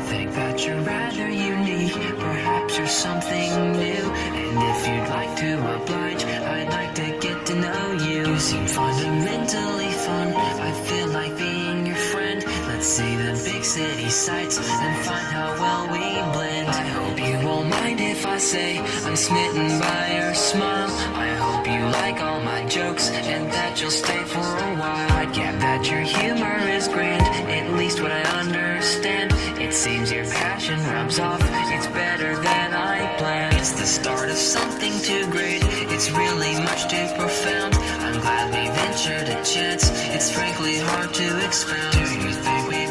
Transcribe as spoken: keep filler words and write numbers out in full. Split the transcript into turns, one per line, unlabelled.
think that you're rather unique. Perhaps you're something new. And if you'd like to oblige, I'd like to get to know you. You seem fundamentally fun. I feel like being your friend. Let's see the big city sights and find how well we blend. I hope you won't mind if I say I'm smitten by your smile. I hope you like all my jokes and that you'll stay for a while. I get that your humor is grand, at least what I understand. It seems your passion rubs off, it's better than I planned. It's the start of something too great, it's really much too profound. I'm glad we ventured a chance, it's frankly hard to expound. Do you think we